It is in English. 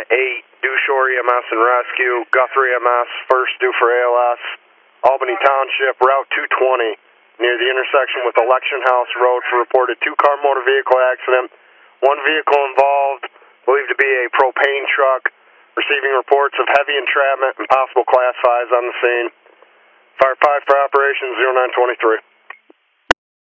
Due Shore EMS and Rescue, Guthrie EMS, first due for ALS, Albany Township, Route 220, near the intersection with Election House Road for reported two-car motor vehicle accident. One vehicle involved, believed to be a propane truck, receiving reports of heavy entrapment and possible class 5s on the scene. Fire 5 for operations 0923.